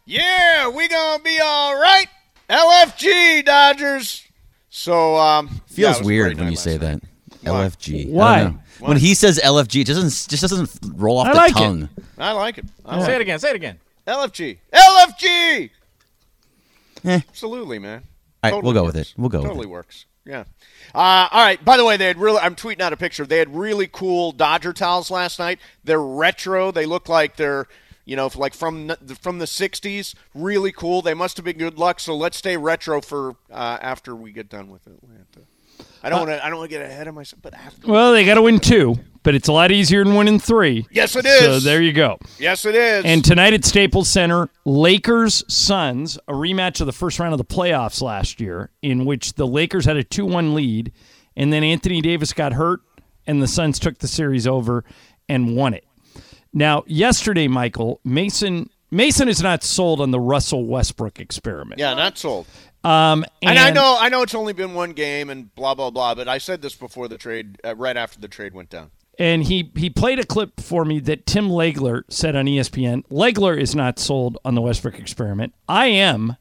Yeah, we going to be all right. LFG, Dodgers. So, feels weird when you say that. LFG. Why? When he says LFG, it just doesn't roll off the tongue. I like it. Say it again. Say it again. LFG. LFG! Absolutely, man. All right, we'll go with it. We'll go with it. Totally works. Yeah. All right. By the way, I'm tweeting out a picture. They had really cool Dodger towels last night. They're retro. They look like they're, like from the 60s. Really cool. They must have been good luck. So let's stay retro for after we get done with Atlanta. I don't want to get ahead of myself, but after. Well, they got to win 2, but it's a lot easier than winning 3. Yes, it is. So there you go. Yes, it is. And tonight at Staples Center, Lakers-Suns, a rematch of the first round of the playoffs last year, in which the Lakers had a 2-1 lead, and then Anthony Davis got hurt, and the Suns took the series over and won it. Now, yesterday, Michael, Mason is not sold on the Russell Westbrook experiment. Yeah, not sold. And I know it's only been one game and blah, blah, blah, but I said this before the trade, right after the trade went down. And he played a clip for me that Tim Legler said on ESPN. Legler is not sold on the Westbrook experiment. I am,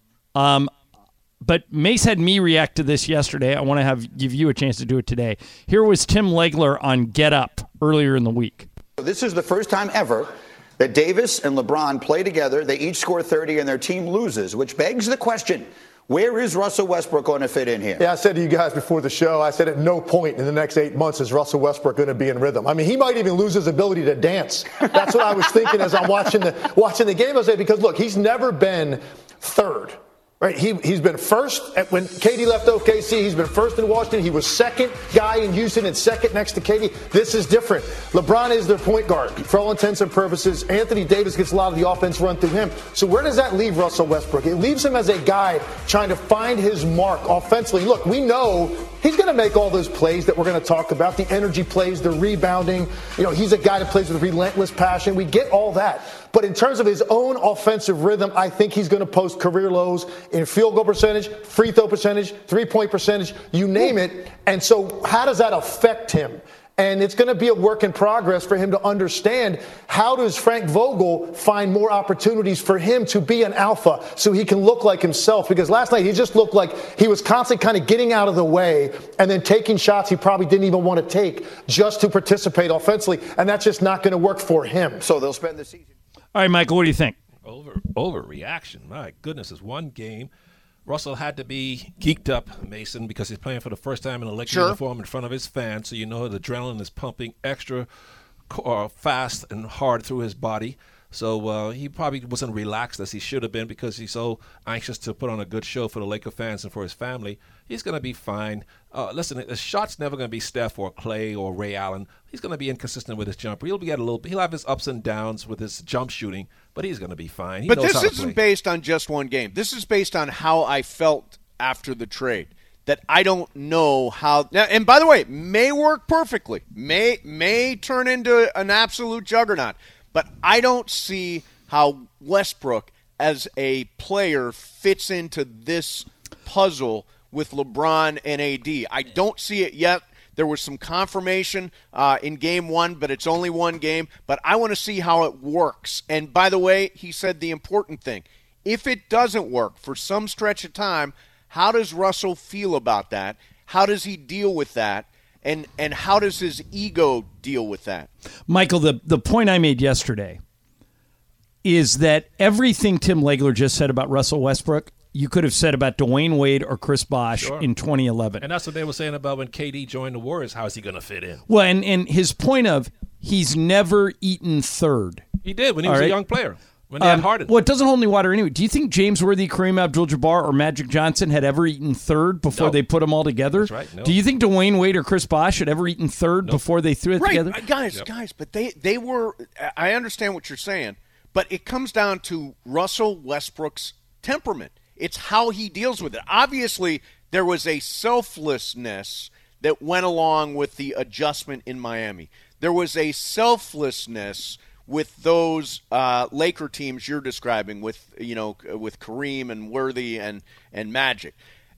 but Mace had me react to this yesterday. I want to give you a chance to do it today. Here was Tim Legler on Get Up earlier in the week. This is the first time ever that Davis and LeBron play together. They each score 30 and their team loses, which begs the question, where is Russell Westbrook going to fit in here? Yeah, I said to you guys before the show, I said at no point in the next 8 months is Russell Westbrook going to be in rhythm. I mean, he might even lose his ability to dance. That's what I was thinking as I'm watching the game. I said, because look, he's never been third. Right, he's been first when KD left OKC. He's been first in Washington. He was second guy in Houston and second next to KD. This is different. LeBron is their point guard for all intents and purposes. Anthony Davis gets a lot of the offense run through him. So where does that leave Russell Westbrook? It leaves him as a guy trying to find his mark offensively. Look, we know he's going to make all those plays that we're going to talk about, the energy plays, the rebounding. He's a guy that plays with relentless passion. We get all that. But in terms of his own offensive rhythm, I think he's going to post career lows in field goal percentage, free throw percentage, three-point percentage, you name it. And so how does that affect him? And it's going to be a work in progress for him to understand how does Frank Vogel find more opportunities for him to be an alpha so he can look like himself. Because last night he just looked like he was constantly kind of getting out of the way and then taking shots he probably didn't even want to take just to participate offensively. And that's just not going to work for him. So they'll spend the season. All right, Michael, what do you think? Overreaction. My goodness, it's one game. Russell had to be geeked up, Mason, because he's playing for the first time in a Lakers uniform in front of his fans, so the adrenaline is pumping extra fast and hard through his body. So he probably wasn't relaxed as he should have been because he's so anxious to put on a good show for the Laker fans and for his family. He's going to be fine. Listen, the shot's never going to be Steph or Clay or Ray Allen. He's going to be inconsistent with his jumper. He'll have his ups and downs with his jump shooting, but he's going to be fine. But this isn't based on just one game. This is based on how I felt after the trade. That I don't know how now, and by the way, may work perfectly. May turn into an absolute juggernaut. But I don't see how Westbrook as a player fits into this puzzle with LeBron and AD. I don't see it yet. There was some confirmation in game one, but it's only one game. But I want to see how it works. And by the way, he said the important thing. If it doesn't work for some stretch of time, how does Russell feel about that? How does he deal with that? And how does his ego deal with that? Michael, the point I made yesterday is that everything Tim Legler just said about Russell Westbrook, you could have said about Dwayne Wade or Chris Bosh in 2011. And that's what they were saying about when KD joined the Warriors. How is he going to fit in? Well, and his point of he's never eaten third. He did when he was a young player. When they had Harden. Well, it doesn't hold any water anyway. Do you think James Worthy, Kareem Abdul-Jabbar, or Magic Johnson had ever eaten third before they put them all together? That's right. No. Do you think Dwayne Wade or Chris Bosh had ever eaten third before they threw it together? Guys, but they were – I understand what you're saying, but it comes down to Russell Westbrook's temperament. It's how he deals with it. Obviously, there was a selflessness that went along with the adjustment in Miami. There was a selflessness – with those Laker teams you're describing, with Kareem and Worthy and Magic,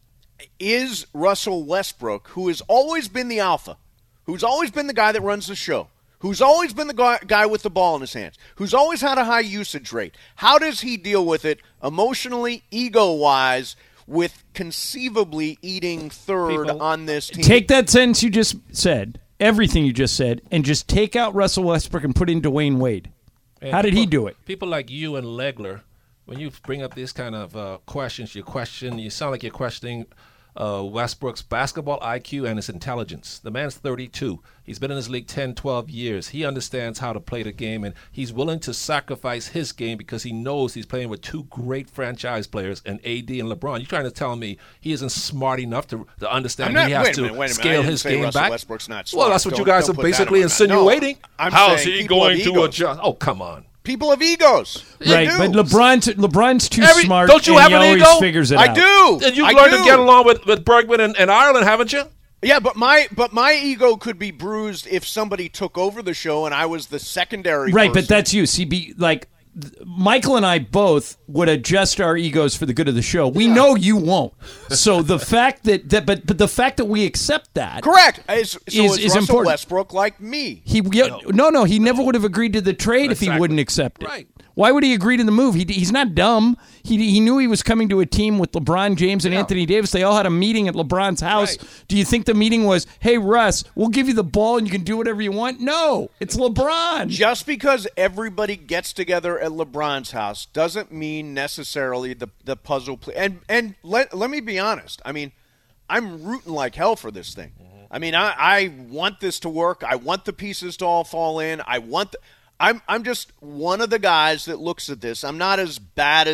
is Russell Westbrook, who has always been the alpha, who's always been the guy that runs the show, who's always been the guy with the ball in his hands, who's always had a high usage rate, how does he deal with it emotionally, ego-wise, with conceivably eating third on this team? Take that sentence you just said, everything you just said, and just take out Russell Westbrook and put in Dwayne Wade. And how did he do it? People like you and Legler, when you bring up these kind of questions, you sound like you're questioning Westbrook's basketball IQ and his intelligence. The man's 32. He's been in this league 10, 12 years. He understands how to play the game, and he's willing to sacrifice his game because he knows he's playing with two great franchise players, and AD and LeBron. You're trying to tell me he isn't smart enough to understand he has to scale his game back? Westbrook's not smart. Well, that's what you guys are basically insinuating. No, how is he going to adjust? Oh, come on. People have egos. Right, but LeBron's too smart. Don't you have an ego? Figures it out. I do. And you've learned to get along with Bergman and Ireland, haven't you? Yeah, but my ego could be bruised if somebody took over the show and I was the secondary Right, person. but that's you. See, Michael and I both would adjust our egos for the good of the show. We know you won't. So the fact that the fact that we accept that, correct, is Russell important. Westbrook like me? He never would have agreed to the trade if he wouldn't accept it. Right. Why would he agree to the move? He's not dumb. He knew he was coming to a team with LeBron James and Anthony Davis. They all had a meeting at LeBron's house. Right. Do you think the meeting was, hey, Russ, we'll give you the ball and you can do whatever you want? No, it's LeBron. Just because everybody gets together at LeBron's house doesn't mean necessarily the puzzle play. And let me be honest. I mean, I'm rooting like hell for this thing. I mean, I want this to work. I want the pieces to all fall in. I'm just one of the guys that looks at this. I'm not as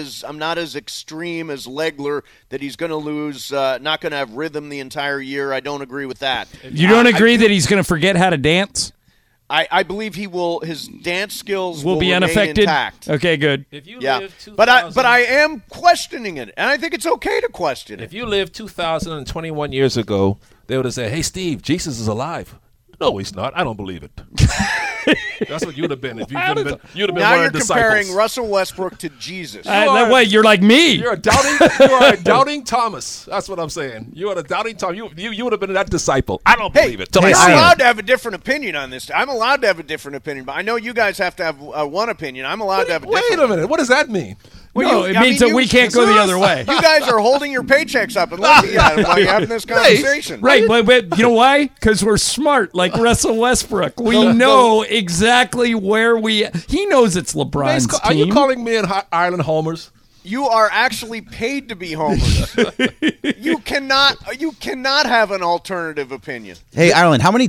extreme as Legler that he's going to lose, not going to have rhythm the entire year. I don't agree with that. You don't agree that he's going to forget how to dance? I believe he will. His dance skills will be unaffected. Intact. Okay, good. If you live 2000, but I am questioning it, and I think it's okay to question it. If you lived 2,021 years ago, they would have said, "Hey, Steve, Jesus is alive." No, he's not. I don't believe it. That's what you'd have been if you'd have been one of the disciples. Now you're comparing Russell Westbrook to Jesus. You're like me. You are a doubting Thomas. That's what I'm saying. You are a doubting Thomas. You would have been that disciple. I don't believe it. I'm allowed to have a different opinion on this. I'm allowed to have a different opinion, but I know you guys have to have one opinion. I'm allowed to have a different. Wait a minute. What does that mean? Well, it means that we can't go the other way. You guys are holding your paychecks up and looking at them while you're having this conversation. Right, but you know why? Because we're smart, like Russell Westbrook. We know exactly where he knows it's LeBron's team. Are you calling me and Ireland homers? You are actually paid to be homers. You cannot have an alternative opinion. Hey, Ireland, how many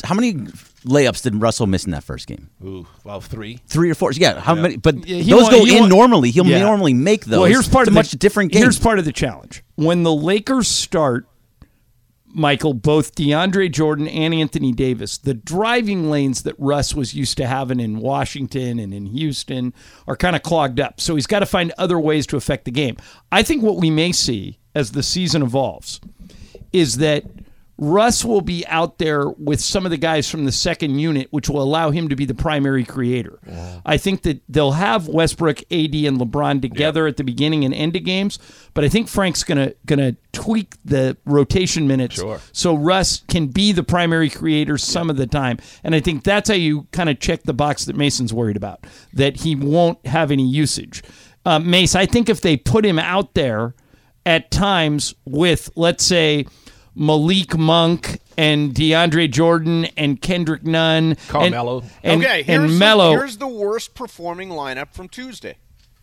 layups did Russell miss in that first game? Ooh, well, 3. 3 or 4. Yeah, how many? But those go in normally. He'll normally make those. Well, here's part of a much different game. Here's part of the challenge. When the Lakers start, Michael, both DeAndre Jordan and Anthony Davis, the driving lanes that Russ was used to having in Washington and in Houston are kind of clogged up. So he's got to find other ways to affect the game. I think what we may see as the season evolves is that Russ will be out there with some of the guys from the second unit, which will allow him to be the primary creator. Yeah. I think that they'll have Westbrook, AD, and LeBron together at the beginning and end of games, but I think Frank's gonna tweak the rotation minutes so Russ can be the primary creator some of the time. And I think that's how you kind of check the box that Mason's worried about, that he won't have any usage. Mace, I think if they put him out there at times with, let's say, Malik Monk and DeAndre Jordan and Kendrick Nunn, Carmelo, and Melo. Here's the worst performing lineup from Tuesday: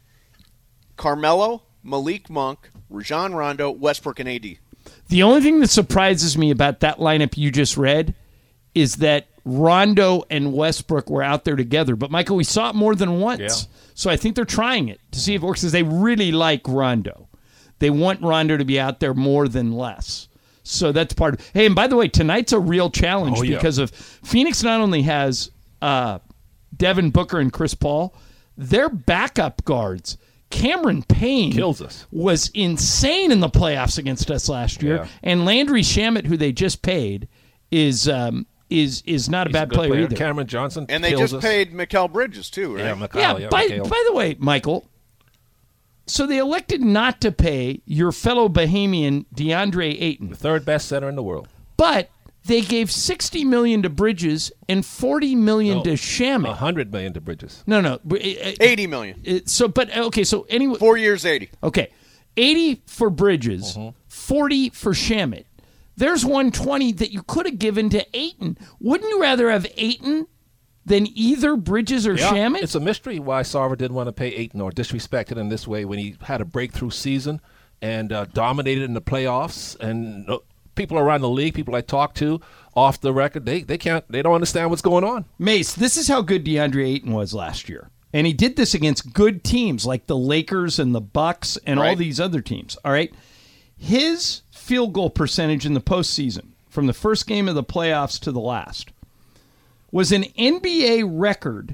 Carmelo, Malik Monk, Rajon Rondo, Westbrook, and AD. The only thing that surprises me about that lineup you just read is that Rondo and Westbrook were out there together. But Michael, we saw it more than once, so I think they're trying it to see if it works. Because they really like Rondo, they want Rondo to be out there more than less. So that's part of. Hey, and by the way, tonight's a real challenge because of Phoenix. Not only has Devin Booker and Chris Paul, their backup guards, Cameron Payne, kills us. Was insane in the playoffs against us last year, and Landry Shamet, who they just paid, is not a bad player either. Cameron Johnson, and they just paid Mikal Bridges too, right? By the way, Michael. So they elected not to pay your fellow Bahamian DeAndre Ayton. The third best center in the world. But They gave $60 million to Bridges and $40 million to Shamet. $100 million to Bridges. No. $80 million. So anyway. 4 years, 80. Okay. 80 for Bridges, 40 for Shamet. There's 120 that you could have given to Ayton. Wouldn't you rather have Ayton than either Bridges or Shamet? It's a mystery why Sarver didn't want to pay Ayton or disrespect him in this way when he had a breakthrough season and dominated in the playoffs. And people around the league, people I talk to off the record, they don't understand what's going on. Mace, this is how good DeAndre Ayton was last year. And he did this against good teams like the Lakers and the Bucks and all these other teams. All right. His field goal percentage in the postseason from the first game of the playoffs to the last was an NBA record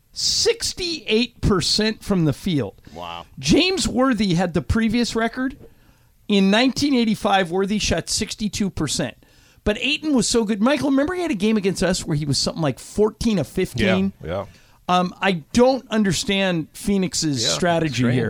68% from the field. Wow. James Worthy had the previous record. In 1985, Worthy shot 62%. But Ayton was so good. Michael, remember he had a game against us where he was something like 14 of 15? Yeah. I don't understand Phoenix's strategy here.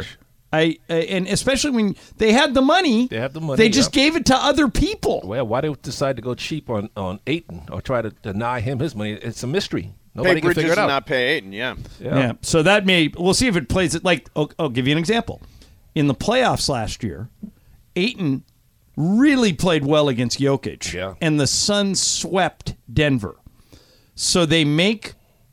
And especially when they had the money, they just gave it to other people. Well, why they decide to go cheap on Ayton or try to deny him his money? It's a mystery. Nobody can figure it out. And not pay Ayton, yeah. So we'll see if it plays it. Like, I'll give you an example. In the playoffs last year, Ayton really played well against Jokic, and the Suns swept Denver. So they make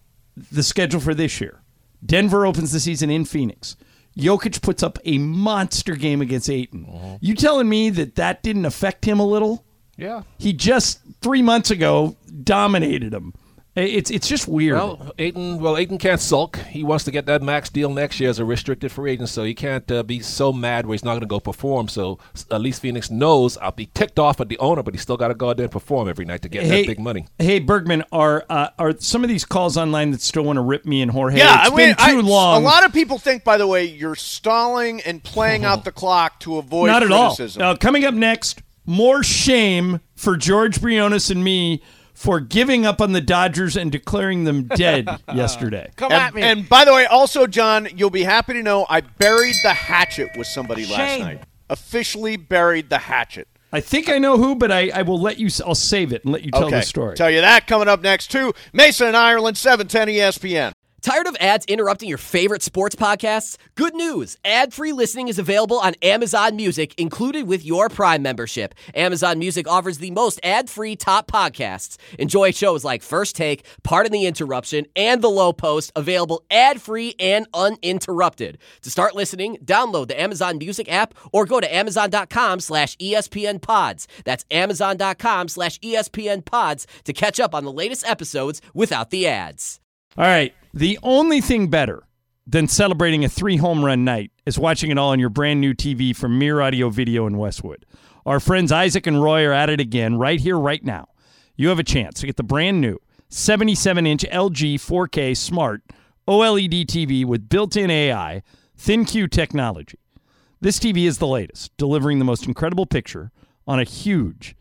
the schedule for this year. Denver opens the season in Phoenix. Jokic puts up a monster game against Ayton. You telling me that didn't affect him a little? Yeah. He just 3 months ago dominated him. It's just weird. Well, Ayton can't sulk. He wants to get that max deal next year as a restricted free agent, so he can't be so mad where he's not going to go perform. So at least Phoenix knows I'll be ticked off at the owner, but he's still got to go out there and perform every night to get that big money. Hey, Bergman, are some of these calls online that still want to rip me and Jorge? Yeah, it's been too long. A lot of people think, by the way, you're stalling and playing out the clock to avoid criticism. Not at all. Coming up next, more shame for George Briones and me for giving up on the Dodgers and declaring them dead yesterday. Come at me. And by the way, also, John, you'll be happy to know I buried the hatchet with somebody last night. Officially buried the hatchet. I think I know who, but I will let you. I'll save it and let you tell the story. Tell you that coming up next, too. Mason and Ireland, 710 ESPN. Tired of ads interrupting your favorite sports podcasts? Good news. Ad-free listening is available on Amazon Music, included with your Prime membership. Amazon Music offers the most ad-free top podcasts. Enjoy shows like First Take, Pardon the Interruption, and The Low Post, available ad-free and uninterrupted. To start listening, download the Amazon Music app or go to Amazon.com/ESPN Pods. That's Amazon.com/ESPN Pods to catch up on the latest episodes without the ads. All right. The only thing better than celebrating a 3-home run night is watching it all on your brand new TV from Mir Audio Video in Westwood. Our friends Isaac and Roy are at it again right here, right now. You have a chance to get the brand new 77-inch LG 4K Smart OLED TV with built-in AI, ThinQ technology. This TV is the latest, delivering the most incredible picture on a huge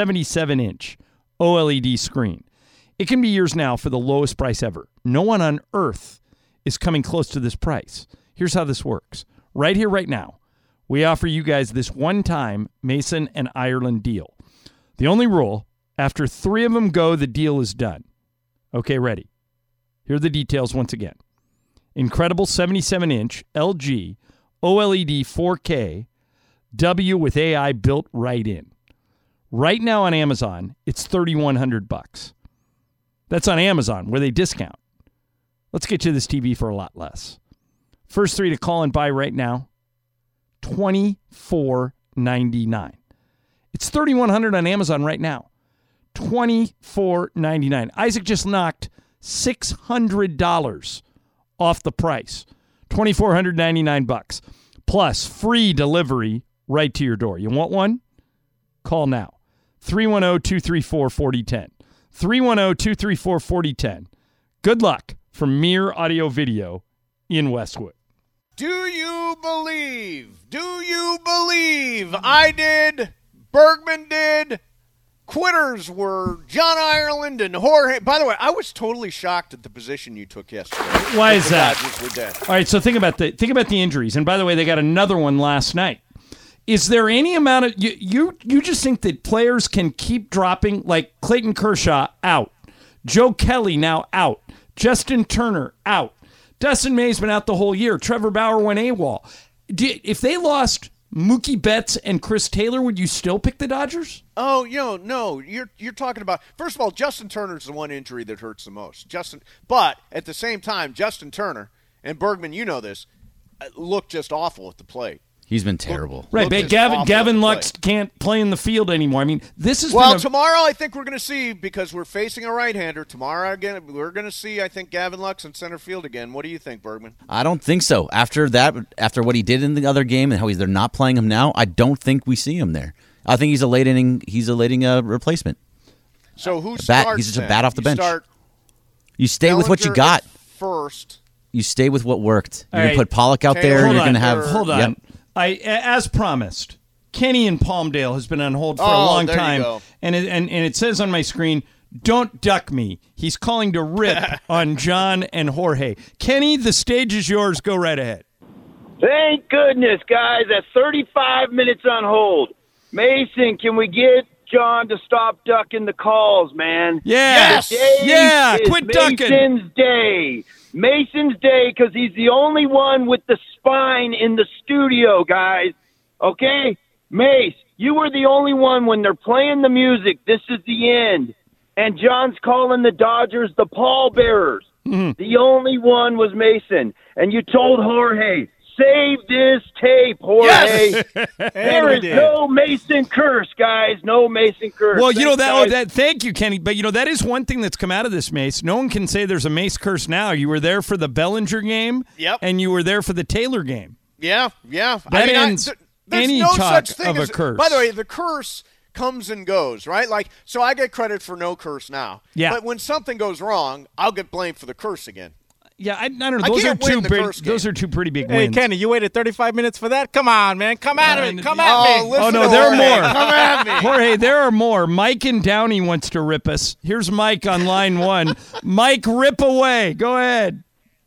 77-inch OLED screen. It can be yours now for the lowest price ever. No one on earth is coming close to this price. Here's how this works. Right here, right now, we offer you guys this one-time Mason and Ireland deal. The only rule, after 3 of them go, the deal is done. Okay, ready. Here are the details once again. Incredible 77-inch LG OLED 4K W with AI built right in. Right now on Amazon, it's $3,100. That's on Amazon, where they discount. Let's get you this TV for a lot less. First 3 to call and buy right now, $24.99. It's $3,100 on Amazon right now, $24.99. Isaac just knocked $600 off the price, $2,499 plus free delivery right to your door. You want one? Call now, 310-234-4010. 310-234-4010. Good luck from Mir Audio Video in Westwood. Do you believe? Do you believe? I did. Bergman did. Quitters were John Ireland and Jorge. By the way, I was totally shocked at the position you took yesterday. Why is that? Dodgers were dead. All right, so think about the injuries. And by the way, they got another one last night. Is there any amount of you just think that players can keep dropping, like Clayton Kershaw out, Joe Kelly now out, Justin Turner out, Dustin May's been out the whole year, Trevor Bauer went AWOL. If they lost Mookie Betts and Chris Taylor, would you still pick the Dodgers? Oh, no. You're talking about, first of all, Justin Turner's the one injury that hurts the most. But at the same time, Justin Turner and Bergman, you know this, look just awful at the plate. He's been terrible. Right, but Gavin Lux can't play in the field anymore. I mean, this is tomorrow I think we're going to see, because we're facing a right-hander, tomorrow again we're going to see, I think, Gavin Lux in center field again. What do you think, Bergman? I don't think so. After what he did in the other game and how they're not playing him now, I don't think we see him there. I think he's a late inning replacement. So who starts? He's just a bat off the bench. You stay with what you got first. You stay with what worked. You're right. going to put Pollock out there. You're going to have. Hold on. Yep. As promised, Kenny in Palmdale has been on hold for a long time, and it says on my screen, "Don't duck me." He's calling to rip on John and Jorge. Kenny, the stage is yours. Go right ahead. Thank goodness, guys. At 35 minutes on hold. Mason, can we get John to stop ducking the calls, man? Yes. Yeah. Quit ducking. Mason's day. Mason's day, because he's the only one with the spine in the studio, guys. Okay? Mace, you were the only one when they're playing the music. This is the end. And John's calling the Dodgers the pallbearers. Mm-hmm. The only one was Mason. And you told Jorge, save this tape, Jorge. Yes! There is no Mason curse, guys. No Mason curse. Well, thank you, Kenny. But, that is one thing that's come out of this, Mace. No one can say there's a Mace curse now. You were there for the Bellinger game, and you were there for the Taylor game. Yeah. That ends any no talk such thing of as a curse. By the way, the curse comes and goes, right? Like, so I get credit for no curse now. Yeah. But when something goes wrong, I'll get blamed for the curse again. Yeah, I don't know. Those are two pretty big wins. Hey, Kenny, you waited 35 minutes for that? Come on, man. Come at me. Come at me. Oh, no, there are more. Come at me. Jorge, there are more. Mike in Downey wants to rip us. Here's Mike on line one. Mike, rip away. Go ahead.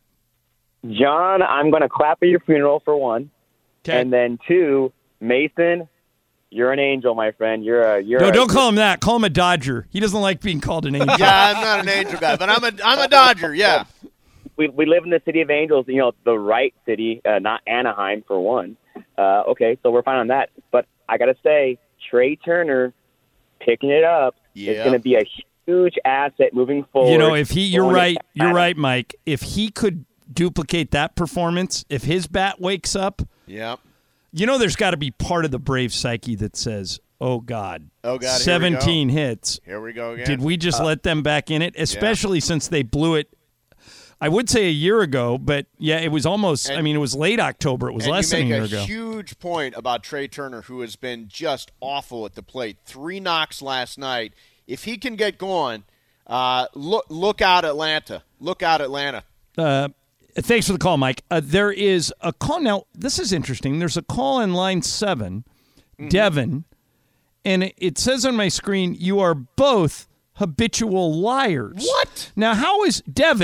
John, I'm going to clap at your funeral, for one. Okay. And then two, Mason, you're an angel, my friend. Don't call him that. Call him a Dodger. He doesn't like being called an angel. Yeah, I'm not an angel guy, but I'm a Dodger, yeah. We live in the city of angels, the right city, not Anaheim, for one. Okay, so we're fine on that. But I got to say, Trey Turner picking it up is going to be a huge asset moving forward. You're right, Mike. If he could duplicate that performance, if his bat wakes up, there's got to be part of the Brave psyche that says, oh, God, 17 hits. Here we go again. Did we just let them back in it? Especially since they blew it. I would say a year ago, but it was almost. It was late October. It was less than a year ago. You make a huge point about Trey Turner, who has been just awful at the plate. 3 knocks last night. If he can get going, look out, Atlanta. Look out, Atlanta. Thanks for the call, Mike. There is a call now. This is interesting. There's a call in line 7, Devin, and it says on my screen, you are both habitual liars. What? Now, how is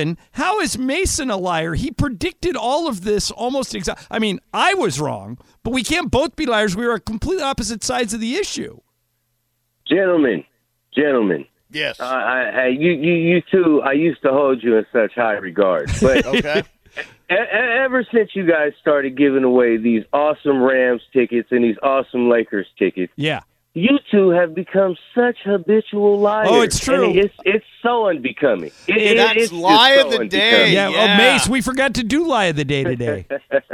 Mason a liar? He predicted all of this almost exactly. I mean, I was wrong, but we can't both be liars. We are on completely opposite sides of the issue. Gentlemen. Yes. You two, I used to hold you in such high regard. But okay. Ever since you guys started giving away these awesome Rams tickets and these awesome Lakers tickets, you two have become such habitual liars. Oh, it's true. And it's so unbecoming. That's lie of the day. Yeah. Oh, Mace, we forgot to do lie of the day today.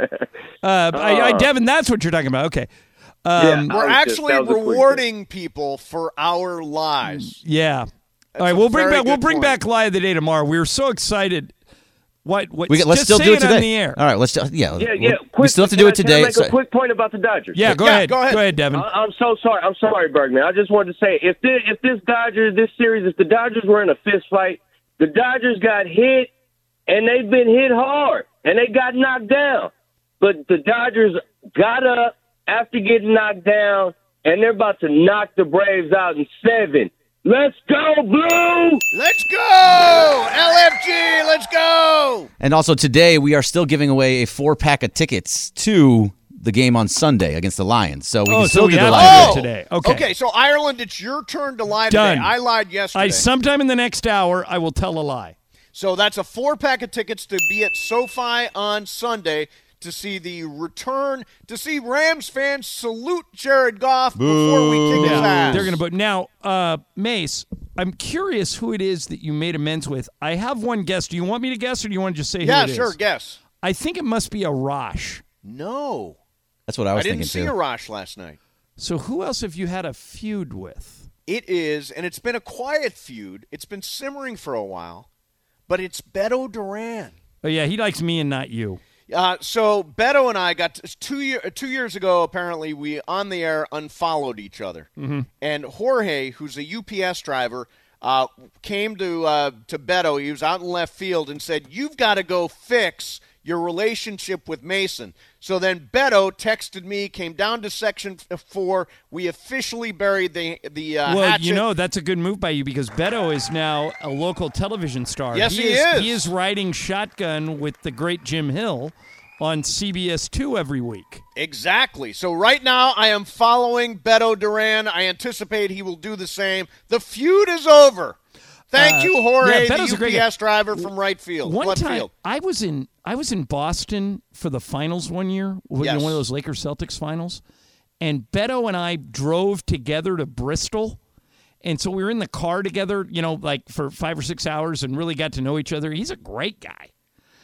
Devin, that's what you're talking about. Okay. We're actually rewarding people for our lies. Yeah. All right, we'll bring back lie of the day tomorrow. We were so excited. Let's still do it today. On the air. All right, let's we still have to do it today. Can I make a quick point about the Dodgers? Yeah, go ahead. Go ahead, Devin. I'm so sorry. I'm sorry, Bergman. I just wanted to say, if the Dodgers were in a fist fight, the Dodgers got hit, and they've been hit hard, and they got knocked down. But the Dodgers got up after getting knocked down, and they're about to knock the Braves out in 7. Let's go, Blue! Let's go! LFG, let's go! And also today, we are still giving away a 4-pack of tickets to the game on Sunday against the Lions. So we can so still we do the have live to bet. do it today. Okay. So Ireland, it's your turn to lie Done. today. I lied yesterday. Sometime in the next hour, I will tell a lie. So that's a 4-pack of tickets to be at SoFi on Sunday to see the return, to see Rams fans salute Jared Goff before we kick his ass. They're going to vote. Now, Mace, I'm curious who it is that you made amends with. I have one guess. Do you want me to guess, or do you want to just say who it is? Yeah, sure, guess. I think it must be Arash. No. That's what I was thinking, didn't see too. Arash last night. So who else have you had a feud with? It is, and it's been a quiet feud. It's been simmering for a while, but it's Beto Duran. Oh, yeah, he likes me and not you. So Beto and I got 2 years ago. Apparently, we on the air unfollowed each other, and Jorge, who's a UPS driver, came to Beto. He was out in left field and said, "You've got to go fix your relationship with Mason." So then Beto texted me, came down to Section 4. We officially buried the hatchet. That's a good move by you because Beto is now a local television star. Yes, he is. He is riding shotgun with the great Jim Hill on CBS 2 every week. Exactly. So right now I am following Beto Duran. I anticipate he will do the same. The feud is over. Thank you, Jorge, the UPS driver from right field. One left time, field. I was in Boston for the finals one year, one of those Lakers-Celtics finals, and Beto and I drove together to Bristol, and so we were in the car together, like for 5 or 6 hours, and really got to know each other. He's a great guy.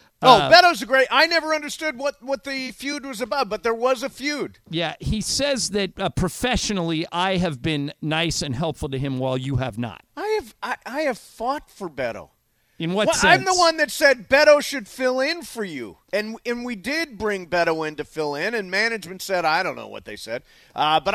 Beto's a great. I never understood what the feud was about, but there was a feud. Yeah, he says that professionally, I have been nice and helpful to him while you have not. I have fought for Beto. In what sense? I'm the one that said Beto should fill in for you, and we did bring Beto in to fill in, and management said I don't know what they said, but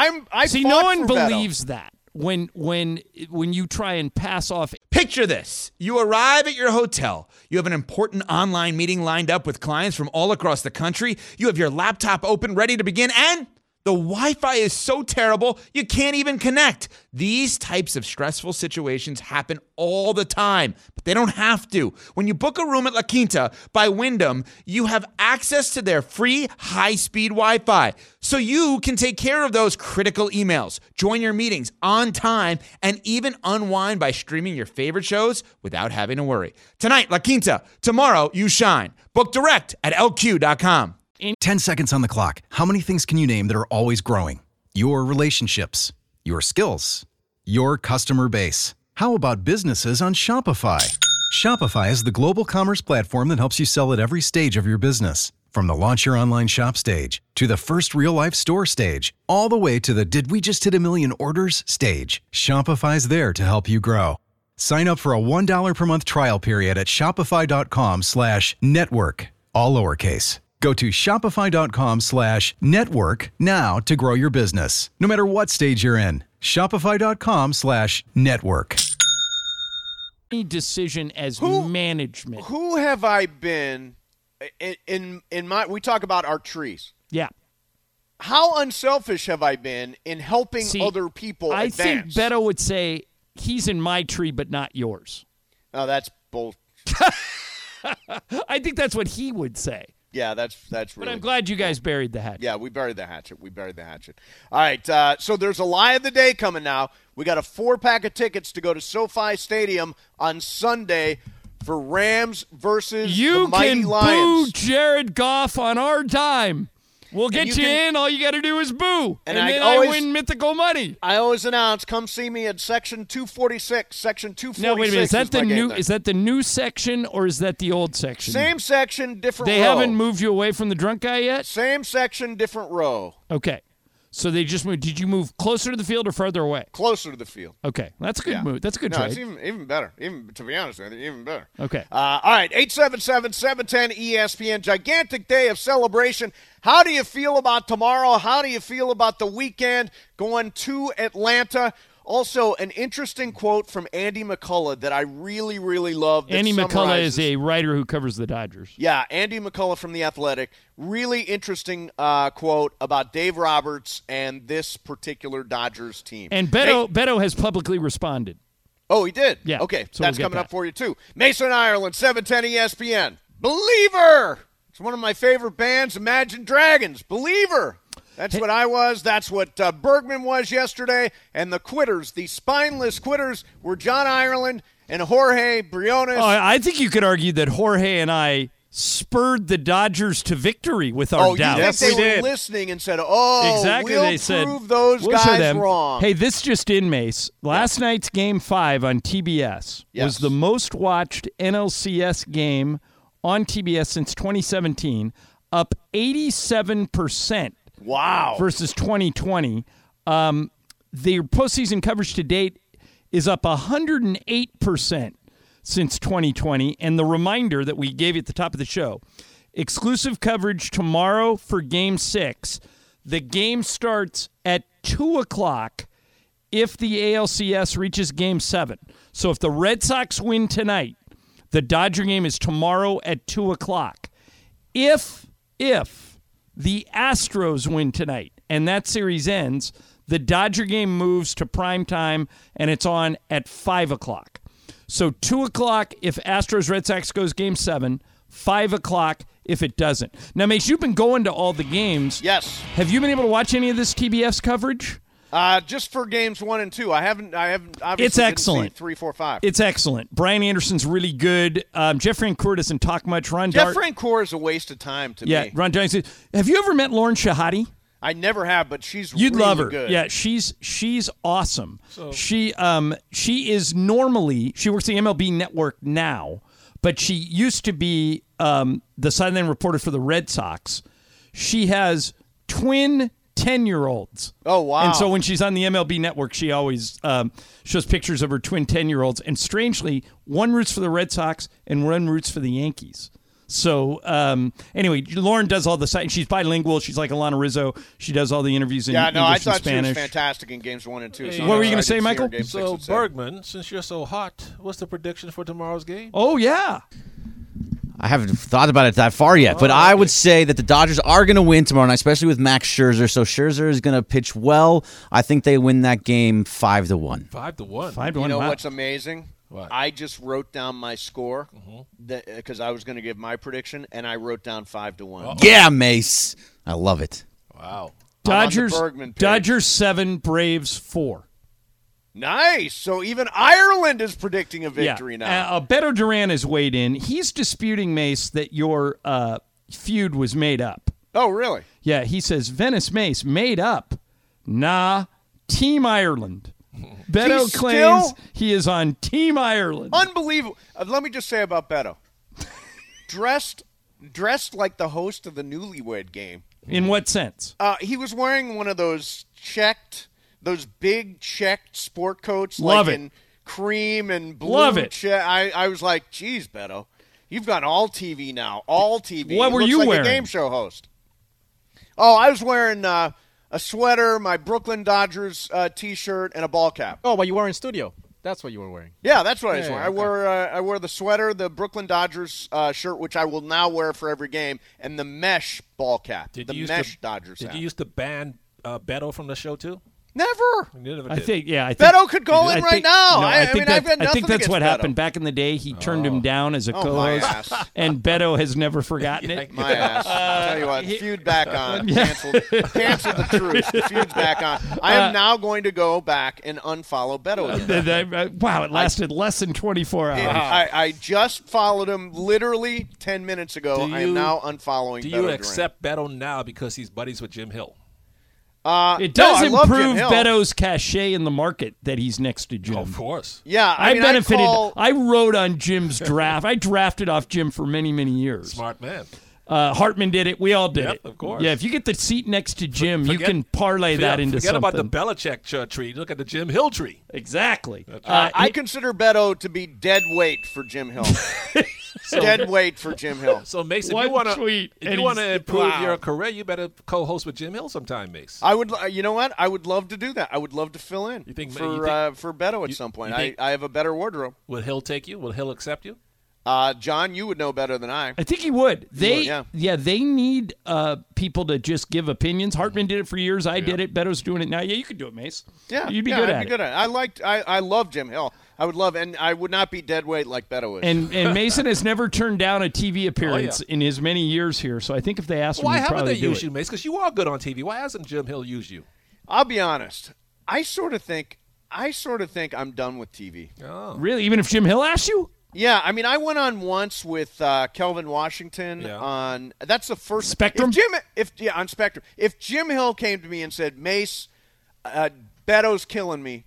I see. Fought No one for believes Beto. that when you try and pass off. Picture this. You arrive at your hotel. You have an important online meeting lined up with clients from all across the country. You have your laptop open, ready to begin, and the Wi-Fi is so terrible, you can't even connect. These types of stressful situations happen all the time, but they don't have to. When you book a room at La Quinta by Wyndham, you have access to their free high-speed Wi-Fi, so you can take care of those critical emails, join your meetings on time, and even unwind by streaming your favorite shows without having to worry. Tonight, La Quinta. Tomorrow, you shine. Book direct at LQ.com. 10 seconds on the clock. How many things can you name that are always growing? Your relationships, your skills, your customer base. How about businesses on Shopify? Shopify is the global commerce platform that helps you sell at every stage of your business. From the launch your online shop stage to the first real-life store stage, all the way to the did we just hit a million orders stage. Shopify's there to help you grow. Sign up for a $1 per month trial period at shopify.com/network, all lowercase. Go to shopify.com/network now to grow your business, no matter what stage you're in. Shopify.com/network. Decision as management. Who have I been in my? We talk about our trees. Yeah. How unselfish have I been in helping other people advance? I think Beto would say he's in my tree, but not yours. Oh, that's bull. I think that's what he would say. Yeah, that's really. But I'm glad you guys buried the hatchet. Yeah, we buried the hatchet. All right, so there's a lie of the day coming now. We got a 4-pack of tickets to go to SoFi Stadium on Sunday for Rams versus the Mighty Lions. You can boo Jared Goff on our dime. We'll get you in. All you got to do is boo. And then I win mythical money. I always announce, come see me at Section 246. Section 246 Now, wait a minute. Is that the new section or is that the old section? Same section, different row. They haven't moved you away from the drunk guy yet? Same section, different row. Okay. So they just moved. Did you move closer to the field or farther away? Closer to the field. Okay. That's a good move. That's a good trade. It's even better. Even to be honest with you, even better. Okay. All right. 877-710-ESPN. Gigantic day of celebration. How do you feel about tomorrow? How do you feel about the weekend going to Atlanta? Also, an interesting quote from Andy McCullough that I really, really love. Andy McCullough is a writer who covers the Dodgers. Yeah, Andy McCullough from The Athletic. Really interesting quote about Dave Roberts and this particular Dodgers team. And Beto has publicly responded. Oh, he did? Yeah. Okay, so that's coming up for you, too. Mason Ireland, 710 ESPN. Believer! It's one of my favorite bands, Imagine Dragons. Believer. That's what I was. That's what Bergman was yesterday. And the quitters, the spineless quitters, were John Ireland and Jorge Briones. Oh, I think you could argue that Jorge and I spurred the Dodgers to victory with our doubts. You think they were listening and said, exactly. We'll they said, prove those guys wrong. Hey, this just in, Mace. Last night's Game 5 on TBS was the most watched NLCS game on TBS since 2017, up 87%. Wow. Versus 2020. Their postseason coverage to date is up 108% since 2020. And the reminder that we gave you at the top of the show, exclusive coverage tomorrow for Game 6. The game starts at 2 o'clock if the ALCS reaches Game 7. So if the Red Sox win tonight, the Dodger game is tomorrow at 2 o'clock. If the Astros win tonight and that series ends, the Dodger game moves to prime time and it's on at 5 o'clock. So 2 o'clock if Astros Red Sox goes Game 7, 5 o'clock if it doesn't. Now, Mace, you've been going to all the games. Yes. Have you been able to watch any of this TBS coverage? Just for games 1 and 2. I haven't. Obviously It's excellent. 3, 4, 5. It's excellent. Brian Anderson's really good. Jeff Francoeur doesn't talk much. Jeff Francoeur is a waste of time to me. Yeah, Ron Jones. Have you ever met Lauren Shahadi? I never have, but she's You'd really love her. good. Yeah, she's awesome. So, she is normally, she works the MLB Network now, but she used to be the sideline reporter for the Red Sox. She has twin 10-year-olds. Oh, wow. And so when she's on the MLB Network, she always shows pictures of her twin 10-year-olds. And strangely, one roots for the Red Sox and one roots for the Yankees. So anyway, Lauren does all the site. She's bilingual. She's like Alana Rizzo. She does all the interviews in English I thought and Spanish. She was fantastic in games 1 and 2. Hey, what were you going to say, Michael? So, Bergman, since you're so hot, what's the prediction for tomorrow's game? Oh, yeah. I haven't thought about it that far yet, but I would say that the Dodgers are going to win tomorrow night, especially with Max Scherzer. So Scherzer is going to pitch well. I think they win that game 5-1. 5-1. 5-1. You know wow. what's amazing? What? I just wrote down my score because I was going to give my prediction, and I wrote down 5-1. Yeah, Mace. I love it. Wow. Dodgers 7, Braves 4. Nice. So even Ireland is predicting a victory now. Beto Duran has weighed in. He's disputing, Mace, that your feud was made up. Oh, really? Yeah, he says, Venice Mace, made up. Nah, Team Ireland. Beto claims he is on Team Ireland. Unbelievable. Let me just say about Beto. Dressed like the host of the Newlywed Game. In what sense? He was wearing one of those big checked sport coats. Love like it. In cream and blue. Love it. I was like, geez, Beto, you've got all TV now. All TV. What were Looks you like wearing? A game show host. Oh, I was wearing a sweater, my Brooklyn Dodgers T-shirt, and a ball cap. Oh, but you were in studio. That's what you were wearing. Yeah, that's what I was wearing. Okay. I wore the sweater, the Brooklyn Dodgers shirt, which I will now wear for every game, and the mesh ball cap. Did the you mesh Dodgers Did hat. you used to ban Beto from the show, too? Never. I think Beto could call in right now. I think I've had nothing that's what against happened Beto. back in the day. He turned him down as a my co-host, ass. and Beto has never forgotten it. My ass. I'll tell you what, feud back on. Cancel the truce. The feud's back on. I am now going to go back and unfollow Beto again. Wow, it lasted less than 24 hours. I just followed him literally 10 minutes ago. I am now unfollowing Beto Do you Duran. accept Beto now because he's buddies with Jim Hill? It does I love Jim improve Hill. Beto's cachet in the market that he's next to Jim. Of course. Yeah, I mean, benefited. I wrote on Jim's draft. I drafted off Jim for many, many years. Smart man. Hartman did it. We all did it. Of course. Yeah, if you get the seat next to Jim, you can parlay that into forget something. about the Belichick tree. Look at the Jim Hill tree. Exactly. I consider Beto to be dead weight for Jim Hill. Dead weight for Jim Hill. So, Mace, if One you want tweet, and to he's- improve wow. your career, you better co-host with Jim Hill sometime, Mace. I would. You know what? I would love to do that. I would love to fill in You think- for you think- for Beto at some point. you think- I have a better wardrobe. Will Hill take you? Will Hill accept you? John, you would know better than I. I think he would. They, would, yeah. they need people to just give opinions. Hartman did it for years. I did it. Beto's doing it now. Yeah, you could do it, Mace. Yeah, you'd be yeah, good I'd at be it. good at it. I love Jim Hill. I would love, and I would not be dead weight like Beto is. And Mason has never turned down a TV appearance in his many years here. So I think if they asked him, why he'd haven't probably they do used it. you, Mace? Because you are good on TV. Why hasn't Jim Hill used you? I'll be honest. I sort of think I'm done with TV. Oh. Really? Even if Jim Hill asked you? Yeah, I mean, I went on once with Kelvin Washington on. That's the first Spectrum. On Spectrum. If Jim Hill came to me and said, "Mace, Beto's killing me.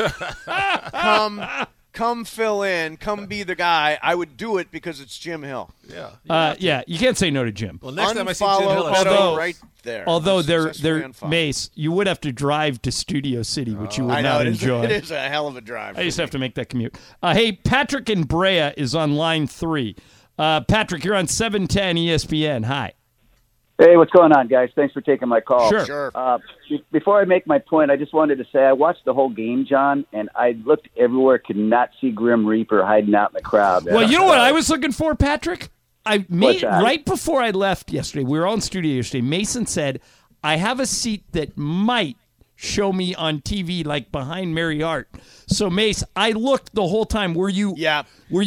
Come fill in. Come be the guy," I would do it because it's Jim Hill. Yeah. You can't say no to Jim. Well, next time I see Jim Hill, Beto right there. Although Successfully they're Mace, you would have to drive to Studio City, which you would I know, not enjoy. It is a hell of a drive. I used to have to make that commute. Hey, Patrick in Brea is on line 3. Patrick, you're on 710 ESPN. Hi. Hey, what's going on, guys? Thanks for taking my call. Sure. Before I make my point, I just wanted to say I watched the whole game, John, and I looked everywhere, could not see Grim Reaper hiding out in the crowd. Well, you know what I was looking for, Patrick? What's that? Right before I left yesterday, we were all in studio yesterday, Mason said, I have a seat that might show me on TV, like behind Mary Hart. So, Mace, I looked the whole time. Were you Were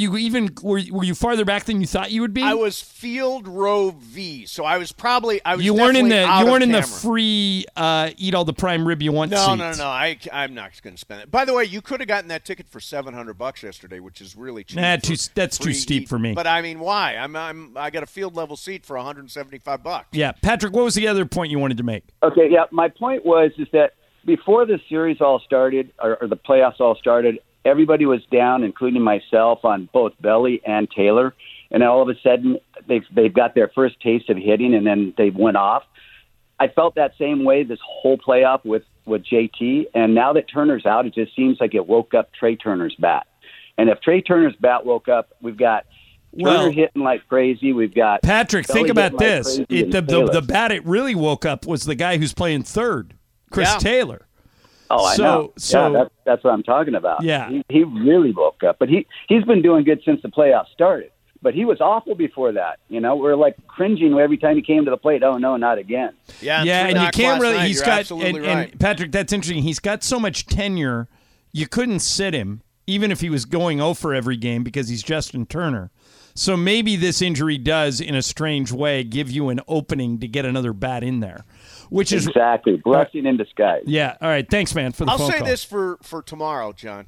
you farther back than you thought you would be? I was field row V, so I was you weren't in the camera. free eat all the prime rib you want No, seats. no. I'm not going to spend it. By the way, you could have gotten that ticket for $700 yesterday, which is really cheap. That's too steep for me. But I mean, why? I got a field level seat for $175. Yeah, Patrick, what was the other point you wanted to make? Okay, yeah, my point is that before the series all started, or the playoffs all started, everybody was down, including myself, on both Belly and Taylor. And all of a sudden, they've got their first taste of hitting, and then they went off. I felt that same way this whole playoff with JT. And now that Turner's out, it just seems like it woke up Trey Turner's bat. And if Trey Turner's bat woke up, we've got Turner hitting like crazy. We've got Patrick. Belly think about hitting like this: crazy, and the bat it really woke up was the guy who's playing third, Chris Taylor. Oh, I know. So that's what I'm talking about. Yeah, he really woke up, but he's been doing good since the playoffs started. But he was awful before that. You know, we're like cringing every time he came to the plate. Oh no, not again. Yeah, and you can't really. He's got absolutely right. And Patrick, that's interesting. He's got so much tenure, you couldn't sit him even if he was going 0 for every game because he's Justin Turner. So maybe this injury does, in a strange way, give you an opening to get another bat in there. Which is exactly blessing in disguise. Yeah. All right. Thanks, man, for the phone call. I'll say this for tomorrow, John.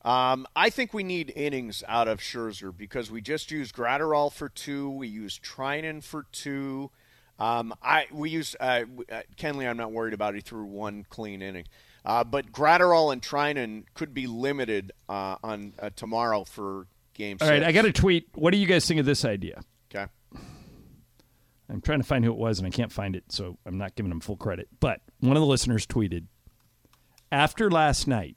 I think we need innings out of Scherzer because we just used Gratterall for 2. We used Treinen for 2. We used Kenley. I'm not worried about. He threw 1 clean inning. But Gratterall and Treinen could be limited on tomorrow for Game 6. All right. I got a tweet. What do you guys think of this idea? Okay. I'm trying to find who it was, and I can't find it, so I'm not giving him full credit. But one of the listeners tweeted, after last night,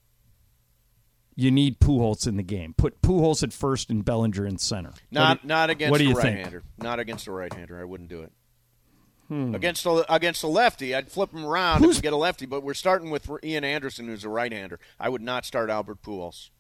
you need Pujols in the game. Put Pujols at first and Bellinger in center. Not against a think? right-hander. Not against a right-hander. I wouldn't do it. Against a lefty, I'd flip him around if we get a lefty, but we're starting with Ian Anderson, who's a right-hander. I would not start Albert Pujols.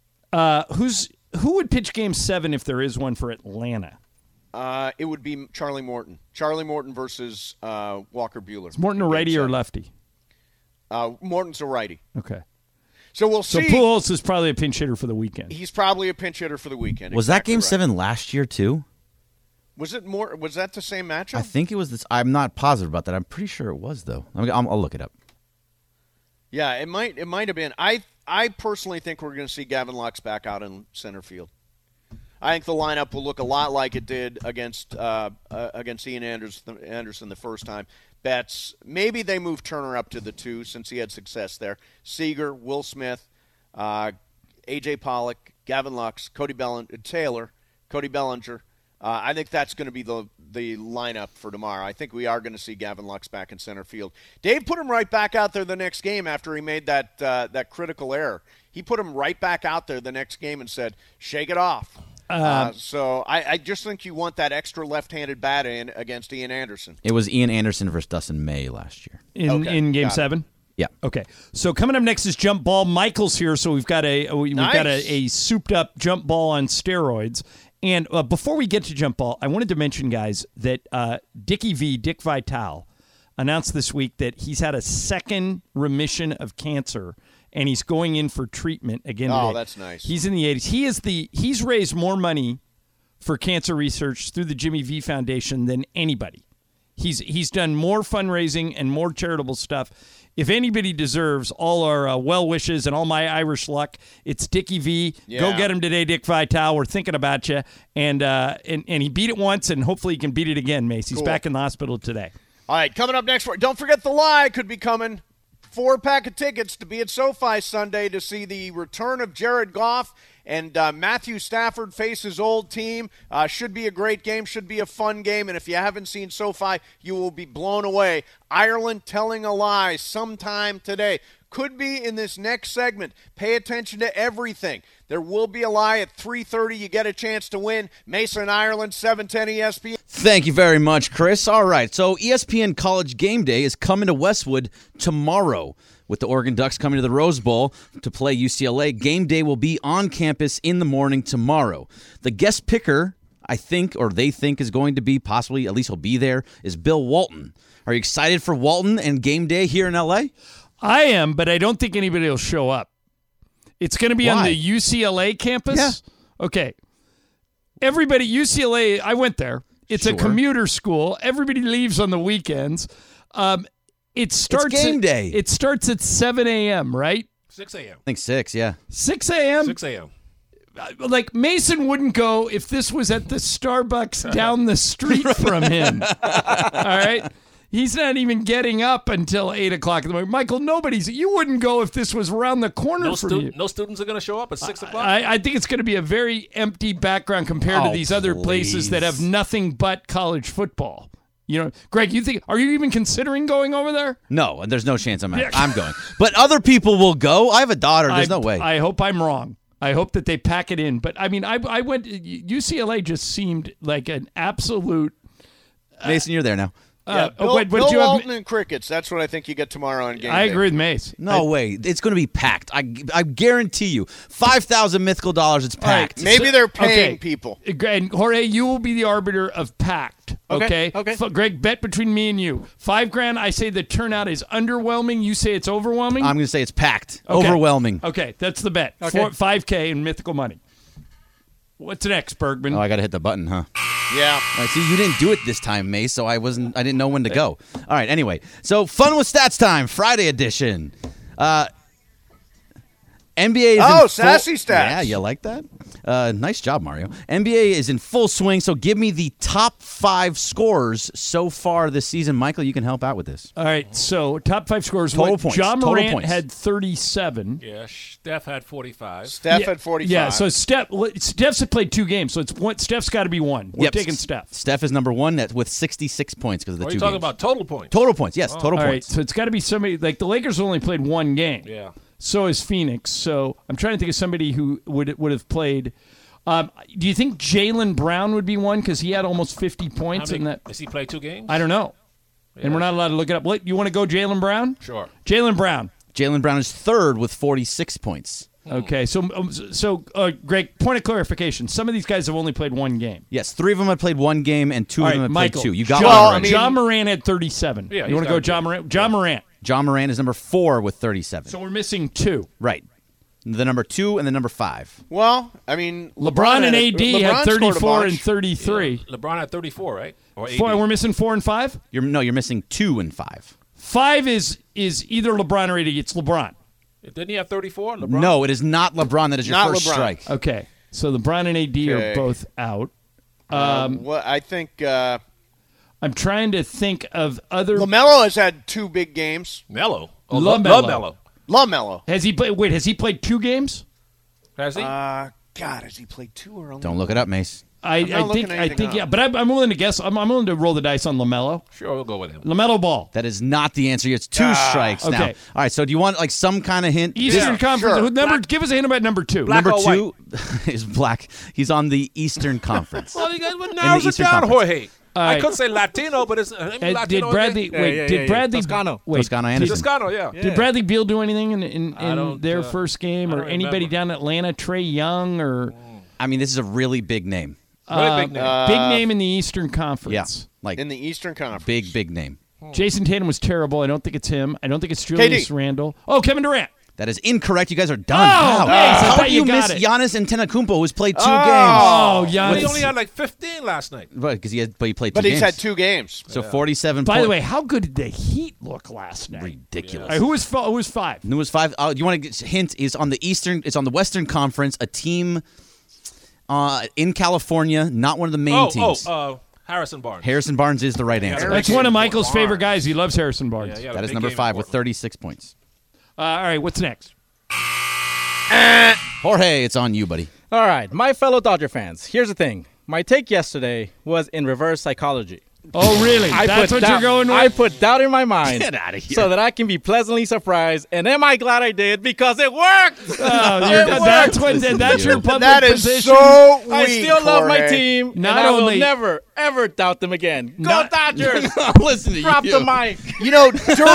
Who would pitch Game 7 if there is one for Atlanta? It would be Charlie Morton. Charlie Morton versus Walker Buehler. Is Morton a righty or lefty? Morton's a righty. Okay. So we'll see. So Pujols is probably a pinch hitter for the weekend. He's probably a pinch hitter for the weekend. Was that Game 7 last year too? Was that the same matchup? I think it was this. I'm not positive about that. I'm pretty sure it was though. I'll look it up. Yeah, it might have been. I personally think we're going to see Gavin Lux back out in center field. I think the lineup will look a lot like it did against Ian Anderson the first time. Betts, maybe they move Turner up to the 2 since he had success there. Seager, Will Smith, A.J. Pollock, Gavin Lux, Taylor, Cody Bellinger. I think that's going to be the lineup for tomorrow. I think we are going to see Gavin Lux back in center field. Dave put him right back out there the next game after he made that critical error. He put him right back out there the next game and said, shake it off. So I just think you want that extra left-handed bat in against Ian Anderson. It was Ian Anderson versus Dustin May last year. In Game 7? Yeah. Okay. So coming up next is jump ball. Michael's here, so we've got a souped-up jump ball on steroids. And before we get to jump ball, I wanted to mention, guys, that Dick Vitale, announced this week that he's had a second remission of cancer and he's going in for treatment again today. Oh, that's nice. He's in the 80s. He's raised more money for cancer research through the Jimmy V Foundation than anybody. He's done more fundraising and more charitable stuff. If anybody deserves all our well wishes and all my Irish luck, it's Dickie V. Yeah. Go get him today, Dick Vitale. We're thinking about you. And he beat it once, and hopefully he can beat it again, Mace. He's back in the hospital today. All right, coming up next, don't forget the lie could be coming. 4-pack of tickets to be at SoFi Sunday to see the return of Jared Goff and Matthew Stafford face his old team. Should be a great game, should be a fun game, and if you haven't seen SoFi, you will be blown away. Ireland telling a lie sometime today. Could be in this next segment. Pay attention to everything. There will be a lie at 3:30. You get a chance to win. Mason, Ireland, 710 ESPN. Thank you very much, Chris. All right, so ESPN College Game Day is coming to Westwood tomorrow. With the Oregon Ducks coming to the Rose Bowl to play UCLA, Game Day will be on campus in the morning tomorrow. The guest picker, I think, or they think is going to be, possibly, at least he'll be there, is Bill Walton. Are you excited for Walton and Game Day here in L.A.? I am, but I don't think anybody will show up. It's going to be on the UCLA campus? Yeah. Okay. Everybody, UCLA, I went there. It's a commuter school. Everybody leaves on the weekends. It starts it's game day. It starts at 7 a.m., right? 6 a.m. I think 6, yeah. 6 a.m.? 6 a.m. Like, Mason wouldn't go if this was at the Starbucks down the street from him. All right? He's not even getting up until 8 o'clock in the morning. Michael, you wouldn't go if this was around the corner from you. No students are going to show up at 6 o'clock? I think it's going to be a very empty background compared to these other places that have nothing but college football. You know, Greg, are you even considering going over there? No, there's no chance I'm going. But other people will go. I have a daughter. There's no way. I hope I'm wrong. I hope that they pack it in. But, I mean, I went – UCLA just seemed like an absolute Mason, you're there now. Bill Walton and crickets. That's what I think you get tomorrow on Game Day. I agree with Mace. No way. It's going to be packed. I guarantee you. 5,000 mythical dollars, it's packed. Right. Maybe they're paying people. And Jorge, you will be the arbiter of packed. Okay. Greg, bet between me and you. $5,000. I say the turnout is underwhelming. You say it's overwhelming. I'm going to say it's packed. Okay. Overwhelming. Okay, that's the bet. Okay. $5,000 in mythical money. What's next, Bergman? Oh, I got to hit the button, huh? Yeah. All right, see, you didn't do it this time, Mace, so I didn't know when to go. All right, anyway. So, Fun with Stats time, Friday edition. NBA is sassy stats. Yeah, you like that? Nice job, Mario. NBA is in full swing, so give me the top 5 scorers so far this season. Michael, you can help out with this. All right, so top 5 scorers. Total points. John Total Morant points. had 37. Yeah, Steph had 45. Steph had 45. Yeah, so Steph's played 2 games, so Steph's got to be 1. We're taking Steph. Steph is number 1 with 66 points because of the 2 games. Are you talking about total points? Total points, yes, total All points. right, so it's got to be somebody, like the Lakers only played 1 game. Yeah. So is Phoenix. So I'm trying to think of somebody who would have played. Do you think Jaylen Brown would be one because he had almost 50 points in that? Does he play 2 games? I don't know. Yeah. And we're not allowed to look it up. You want to go Jaylen Brown? Sure. Jaylen Brown. Jaylen Brown is 3rd with 46 points. Okay, so Greg, point of clarification. Some of these guys have only played 1 game. Yes, 3 of them have played 1 game, and 2 of them have Michael, played 2. You got one. John Morant had 37. Yeah, you want to go John Morant? John Morant. John Morant is number 4 with 37. So we're missing 2. Right. The number 2 and the number 5. Well, I mean, LeBron and AD had 34 and 33. Yeah. LeBron had 34, right? Or 4, we're missing 4 and 5? You're missing 2 and 5. 5 is either LeBron or AD. It's LeBron. Didn't he have 34? LeBron? No, it is not LeBron. That is your not first LeBron. strike. Okay. So LeBron and AD are both out. I think I'm trying to think of other. LaMelo has had 2 big games. Mello. LaMelo. LaMelo. Has he played? Wait, has he played 2 games? Has he? God, has he played 2 or only? Don't look it up, Mace. I think yeah, but I'm willing to guess. I'm willing to roll the dice on LaMelo. Sure, we'll go with him. LaMelo Ball. That is not the answer. It's 2 strikes now. Okay. All right, so do you want some kind of hint? Eastern Conference. Sure. Give us a hint about number 2. Number 2 is black. He's on the Eastern Conference. Well, you guys narrows it down, Jorge. I could say Latino, but it's Latino. Did Bradley? Did Bradley Toscano? Toscano Anderson. Toscano, yeah. Did Bradley Beal do anything in their first game, or anybody remember. down in Atlanta? Trey Young, or I mean, this is a really big name. Really big name. big name in the Eastern Conference. Yeah, like in the Eastern Conference. big name. Jason Tatum was terrible. I don't think it's him. I don't think it's Julius Randle. Oh, Kevin Durant. That is incorrect. You guys are done. Oh, wow. Mace, I How thought do you you miss got it. Giannis Antetokounmpo, who's played 2 games? Oh, Giannis. He only had like 15 last night. Right, because he played 2 But games. he's had 2 games. So 47 By points. the way, how good did the Heat look last night? Ridiculous. Who was 5? Who was 5? You want to hint? Is on the Eastern. It's on the Western Conference. A team in California, not one of the main teams. Harrison Barnes. Harrison Barnes is the right answer. That's one of Michael's favorite guys. He loves Harrison Barnes. Yeah, that is number 5 with 36 points. All right, what's next? Jorge, it's on you, buddy. All right, my fellow Dodger fans, here's the thing. My take yesterday was in reverse psychology. Oh, really? That's what you're going with? I put doubt in my mind. Get out of here. So that I can be pleasantly surprised. And am I glad I did? Because it worked. That's your public That is position. so weak, I still love my Jorge. team. Not and I will only- never, ever doubt them again. Go Not- Dodgers. Listen to Drop you. the mic. You know,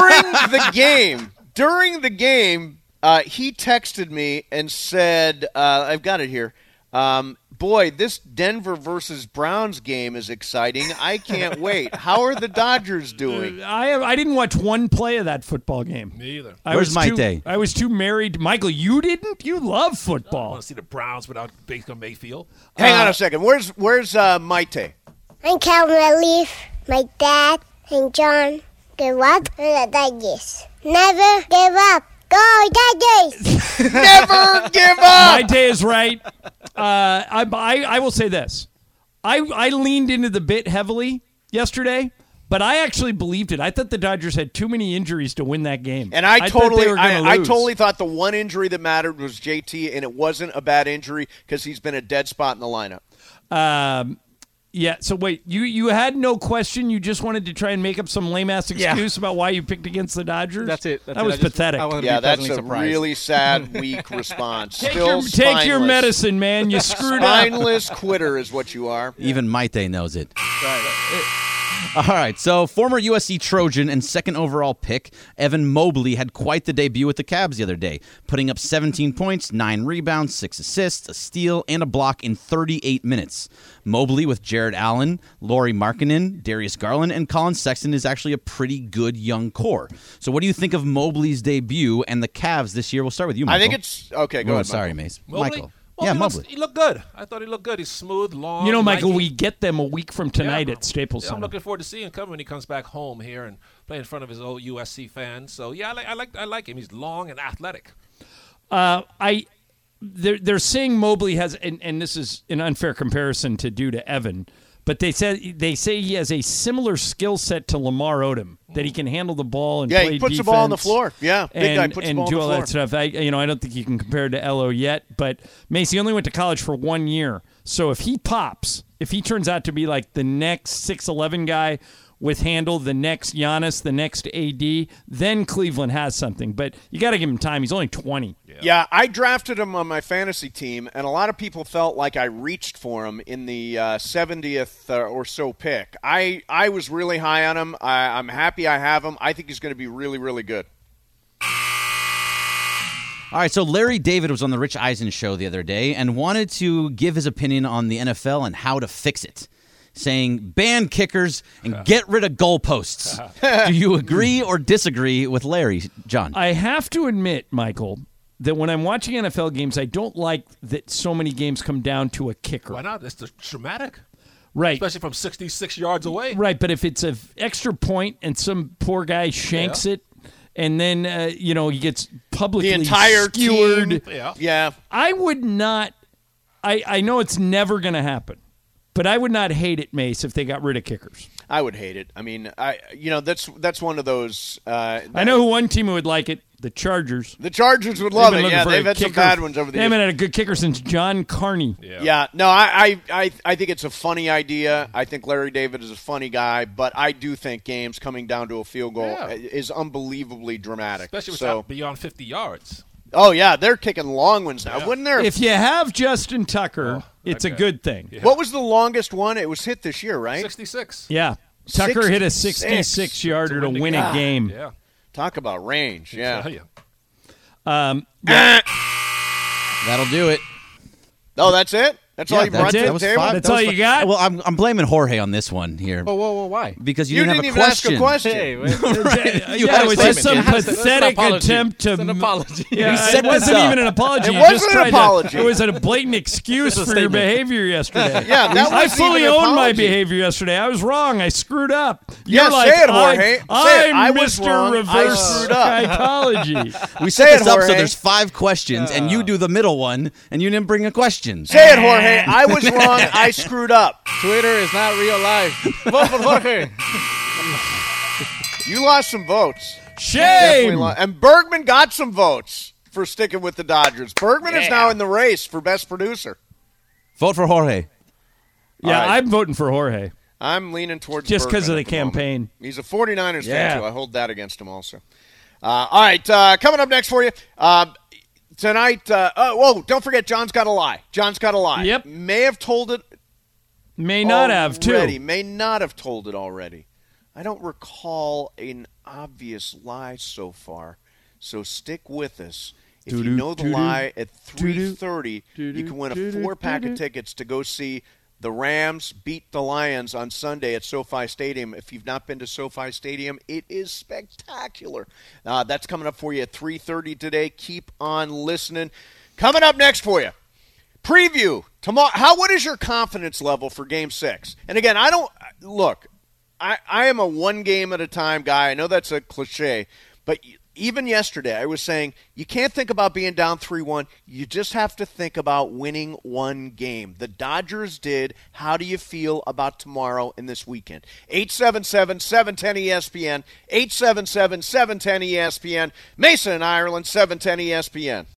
during the game, he texted me and said, I've got it here. Boy, this Denver versus Browns game is exciting. I can't wait. How are the Dodgers doing? I didn't watch one play of that football game. Me either. Where's Maite? I was too married. Michael, you didn't? You love I football. want to see the Browns without Baker Mayfield. Hang on a second. Where's Maite? I'm Calvin Relief, my dad, and John give up, and the Dodgers. Never give up. Go Dodgers! Never give up. My day is right. I will say this. I leaned into the bit heavily yesterday, but I actually believed it. I thought the Dodgers had too many injuries to win that game. And I thought they totally were gonna lose. totally thought the one injury that mattered was JT, and it wasn't a bad injury because he's been a dead spot in the lineup. Yeah, so wait, you had no question. You just wanted to try and make up some lame-ass excuse about why you picked against the Dodgers? That's it. That was pathetic. Yeah, that's a really sad, weak response. Take Still take your spineless. medicine, man. You screwed up. Spineless quitter is what you are. Even Maite knows it. All right, so former USC Trojan and second overall pick, Evan Mobley, had quite the debut with the Cavs the other day, putting up 17 points, 9 rebounds, 6 assists, a steal, and a block in 38 minutes. Mobley with Jared Allen, Lauri Markkanen, Darius Garland, and Colin Sexton is actually a pretty good young core. So what do you think of Mobley's debut and the Cavs this year? We'll start with you, Michael. I think it's okay. Go ahead. Sorry, Michael. Mace. Mobley? Michael. Well, Yeah, he Mobley. he looked good. I thought he looked good. He's smooth, long. You know, Michael, lanky. we get them a week from tonight Yeah. at Staples Yeah, Center. I'm looking forward to seeing him come when he comes back home here and play in front of his old USC fans. So yeah, I like him. He's long and athletic. They're saying Mobley has, and this is an unfair comparison to Evan, but they say he has a similar skill set to Lamar Odom, that he can handle the ball and Yeah, play he puts defense the ball on the floor. Yeah, big guy puts the and ball on do the all floor. that stuff. I don't think you can compare it to Elo yet, but Macy only went to college for 1 year, so if he pops, if he turns out to be like the next 6'11" guy with handle, the next Giannis, the next AD, then Cleveland has something. But you got to give him time. He's only 20. Yeah, I drafted him on my fantasy team, and a lot of people felt like I reached for him in the 70th or so pick. I was really high on him. I'm happy I have him. I think he's going to be really, really good. All right, so Larry David was on the Rich Eisen show the other day and wanted to give his opinion on the NFL and how to fix it, saying ban kickers and get rid of goalposts. Do you agree or disagree with Larry, John? I have to admit, Michael, that when I'm watching NFL games, I don't like that so many games come down to a kicker. Why not? It's dramatic. Right. Especially from 66 yards away. Right, but if it's an extra point and some poor guy shanks it, and then he gets publicly The entire skewered. team. Yeah. I would not. I know it's never going to happen, but I would not hate it, Mace, if they got rid of kickers. I would hate it. I mean, that's one of those. I know who one team who would like it. The Chargers. The Chargers would love it. Yeah, they've had some kicker. bad ones over the They years. haven't had a good kicker since John Carney. Yeah, no, I think it's a funny idea. I think Larry David is a funny guy, but I do think games coming down to a field goal is unbelievably dramatic. Especially if it's beyond 50 yards. Oh, yeah, they're kicking long ones now. Wouldn't there? If you have Justin Tucker, it's a good thing. Yeah. What was the longest one? It was hit this year, right? 66. Yeah. Tucker hit a 66-yarder to win a game. Yeah. Talk about range. Yeah. That'll do it. Oh, that's it? That's all you brought to the table? That's all you got? Well, I'm blaming Jorge on this one here. Whoa, why? Because you didn't have even question. ask a question. Hey, it was just some pathetic attempt to. It's an apology. Yeah, set it wasn't this up. even an apology. It You wasn't just an tried to- apology. It was a blatant excuse for your behavior yesterday. Yeah, that I wasn't fully even an owned my apology. behavior yesterday. I was wrong. I screwed up. Yeah, You're like, say it, Jorge. Say it. I'm I was Mr. wrong. I Reverse screwed up. psychology. We Say set it, this up so Jorge. there's 5 questions, and you do the middle one, and you didn't bring a question. Say it, Jorge. I was wrong. I screwed up. Twitter is not real life. Vote for Jorge. You lost some votes. Shame. And Bergman got some votes for sticking with the Dodgers. Bergman is now in the race for best producer. Vote for Jorge. Yeah, All right. I'm voting for Jorge. I'm leaning towards Just because of the campaign. He's a 49ers Yeah. fan, too. I hold that against him also. All right, coming up next for you. Tonight, don't forget, John's Got a Lie. John's Got a Lie. Yep. May have told it May not have, already. too. May not have told it already. I don't recall an obvious lie so far, so stick with us. If you know the lie at 3:30, you can win a 4-pack of tickets to go see the Rams beat the Lions on Sunday at SoFi Stadium. If you've not been to SoFi Stadium, it is spectacular. That's coming up for you at 3:30 today. Keep on listening. Coming up next for you, preview tomorrow. What is your confidence level for Game 6? And again, I am a one game at a time guy. I know that's a cliche, but even yesterday I was saying you can't think about being down 3-1. You just have to think about winning one game. The Dodgers did. How do you feel about tomorrow and this weekend? 877-710-ESPN, 877-710-ESPN, Mason and Ireland, 710 ESPN.